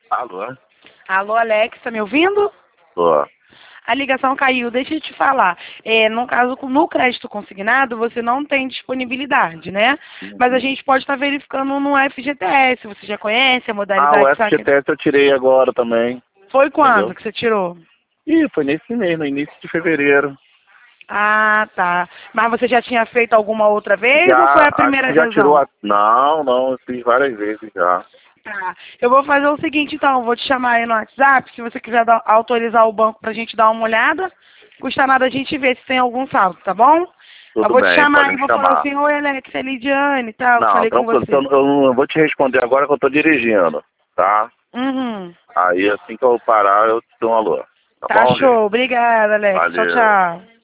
Alô? Alô, Alex, tá me ouvindo? Tô. A ligação caiu, deixa eu te falar. No caso, no crédito consignado, você não tem disponibilidade, né? Mas a Uhum. gente pode estar verificando no FGTS. Você já conhece a O modalidade? Sabe? FGTS eu tirei agora também, Foi quando entendeu? que você tirou? Foi nesse mês, no início de fevereiro. Ah, tá. Mas você já tinha feito alguma outra vez ou foi Já, a acho primeira que já tirou adesão? a... Não, não, eu fiz várias vezes já. Tá. Eu vou fazer o seguinte, então. Eu vou te chamar aí no WhatsApp. Se você quiser autorizar o banco pra gente dar uma olhada, custa nada a gente ver se tem algum saldo, tá bom? Eu Tudo vou te bem, chamar pode e me vou falar chamar. assim, oi Alex, é Lidiane e tal, que Não, falei com tranquilo, você. eu não vou te responder agora que eu tô dirigindo, tá? Uhum. Aí assim que eu parar, eu te dou um alô. Tá Tá bom, gente? show. Obrigada, Alex. Tchau, Valeu. tchau.